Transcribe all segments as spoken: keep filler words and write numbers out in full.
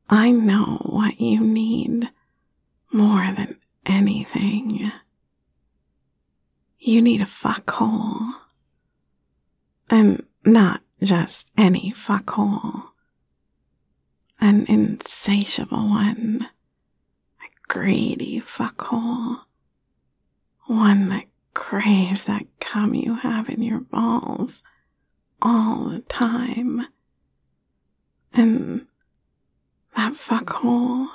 I know what you need more than anything. You need a fuckhole. And not just any fuckhole. An insatiable one. A greedy fuckhole. One that craves that cum you have in your balls all the time. And that fuckhole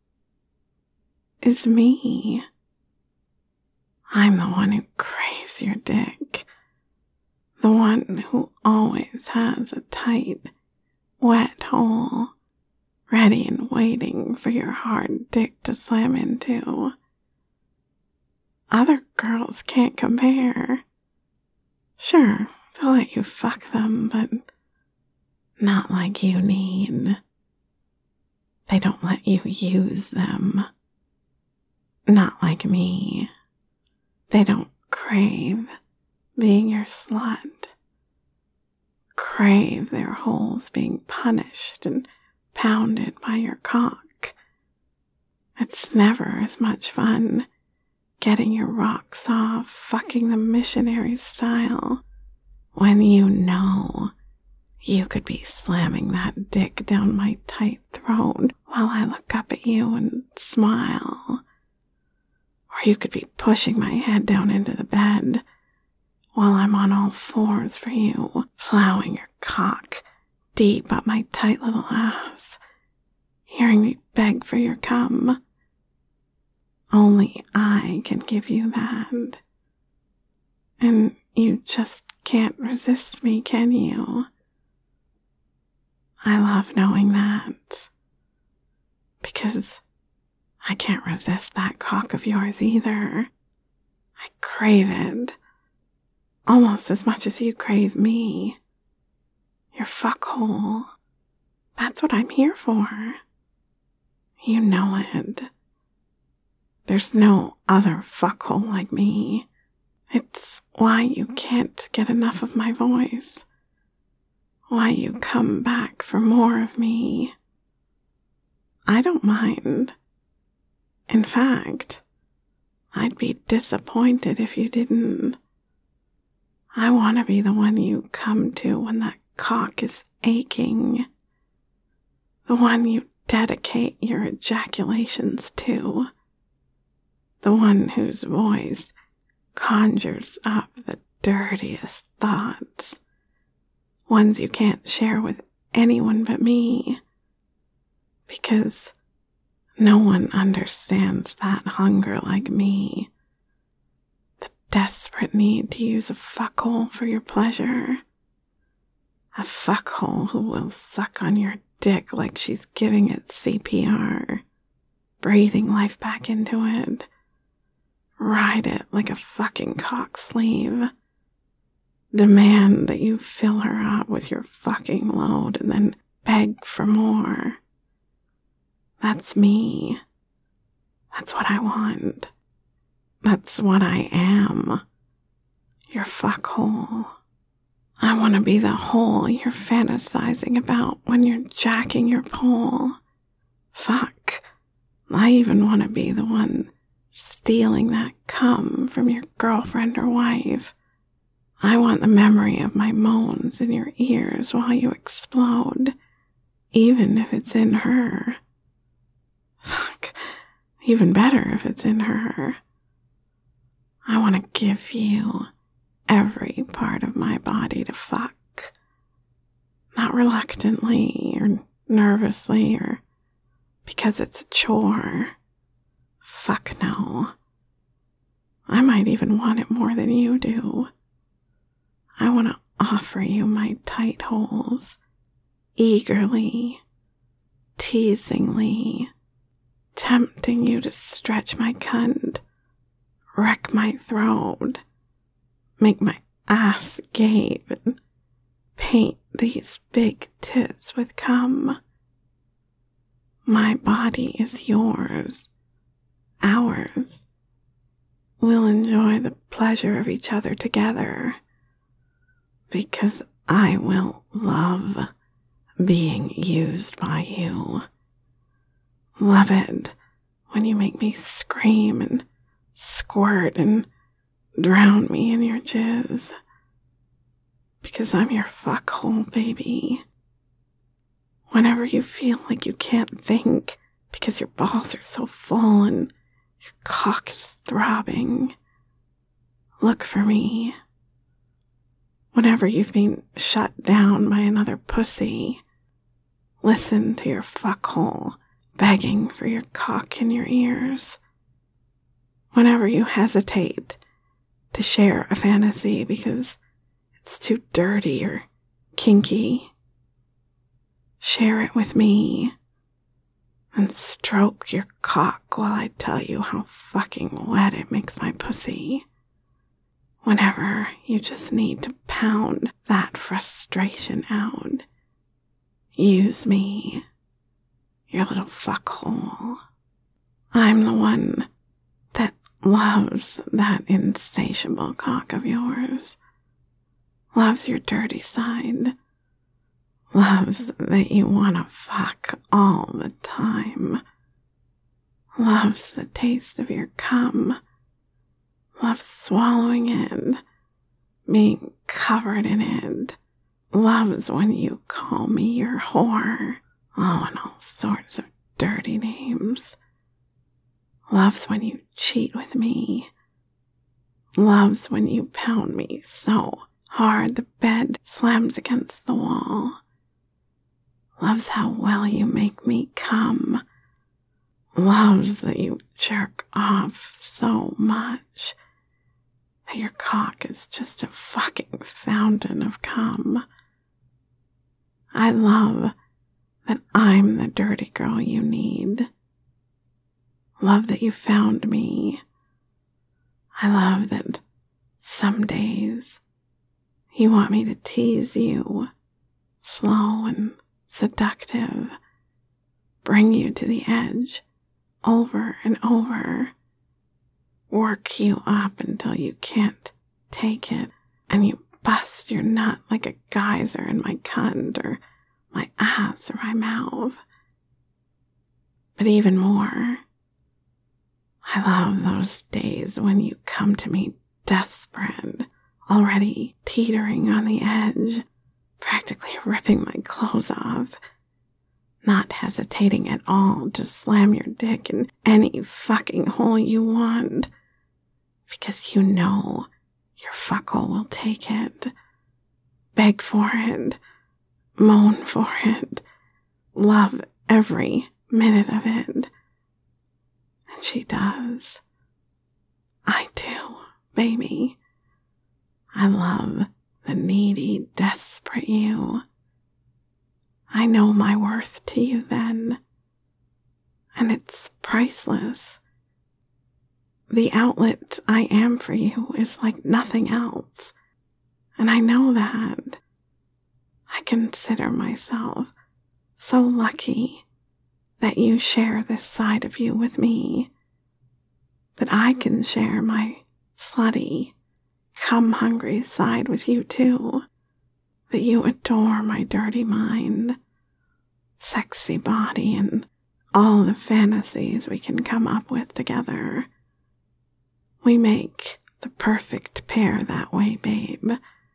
is me. I'm the one who craves your dick. The one who always has a tight, wet hole, ready and waiting for your hard dick to slam into. Other girls can't compare. Sure, they'll let you fuck them, but not like you need. They don't let you use them. Not like me. They don't crave being your slut. Crave their holes being punished and pounded by your cock. It's never as much fun getting your rocks off, fucking them missionary style, when you know you could be slamming that dick down my tight throat while I look up at you and smile. Or you could be pushing my head down into the bed while I'm on all fours for you, plowing your cock deep up my tight little ass, hearing me beg for your cum. Only I can give you that. And you just can't resist me, can you? I love knowing that. Because I can't resist that cock of yours either. I crave it. Almost as much as you crave me. Your fuckhole. That's what I'm here for. You know it. There's no other fuckhole like me. It's why you can't get enough of my voice. Why you come back for more of me. I don't mind. In fact, I'd be disappointed if you didn't. I want to be the one you come to when that cock is aching. The one you dedicate your ejaculations to. The one whose voice conjures up the dirtiest thoughts. Ones you can't share with anyone but me. Because no one understands that hunger like me. The desperate need to use a fuckhole for your pleasure. A fuckhole who will suck on your dick like she's giving it C P R. Breathing life back into it. Ride it like a fucking cock sleeve. Demand that you fill her up with your fucking load and then beg for more. That's me. That's what I want. That's what I am. Your fuckhole. I want to be the hole you're fantasizing about when you're jacking your pole. Fuck. I even want to be the one stealing that cum from your girlfriend or wife. I want the memory of my moans in your ears while you explode, even if it's in her. Fuck, even better if it's in her. I want to give you every part of my body to fuck. Not reluctantly or nervously or because it's a chore. Fuck no. I might even want it more than you do. I want to offer you my tight holes, eagerly, teasingly, tempting you to stretch my cunt, wreck my throat, make my ass gape, and paint these big tits with cum. My body is yours, ours. We'll enjoy the pleasure of each other together, because I will love being used by you Love it when you make me scream and squirt and drown me in your jizz. Because I'm your fuckhole, baby. Whenever you feel like you can't think because your balls are so full and your cock is throbbing, look for me. Whenever you've been shut down by another pussy, listen to your fuckhole begging for your cock in your ears. Whenever you hesitate to share a fantasy because it's too dirty or kinky, share it with me and stroke your cock while I tell you how fucking wet it makes my pussy. Whenever you just need to pound that frustration out, use me, your little fuckhole. I'm the one that loves that insatiable cock of yours, loves your dirty side, loves that you want to fuck all the time, loves the taste of your cum, loves swallowing it, being covered in it, loves when you call me your whore, oh, and all sorts of dirty names, loves when you cheat with me, loves when you pound me so hard the bed slams against the wall, loves how well you make me come, loves that you jerk off so much that your cock is just a fucking fountain of cum. I love that I'm the dirty girl you need. Love that you found me. I love that some days you want me to tease you, slow and seductive, bring you to the edge over and over, work you up until you can't take it and you bust your nut like a geyser in my cunt or my ass or my mouth. But even more, I love those days when you come to me desperate, already teetering on the edge, practically ripping my clothes off, not hesitating at all to slam your dick in any fucking hole you want, because you know your fuckhole will take it, beg for it, moan for it, love every minute of it. And she does. I do, baby. I love the needy, desperate you. I know my worth to you then, and it's priceless. The outlet I am for you is like nothing else, and I know that. I consider myself so lucky that you share this side of you with me, that I can share my slutty, cum-hungry side with you too, that you adore my dirty mind, sexy body, and all the fantasies we can come up with together. We make the perfect pair that way, babe.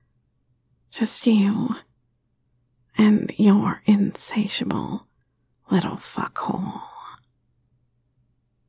Just you and your insatiable little fuckhole.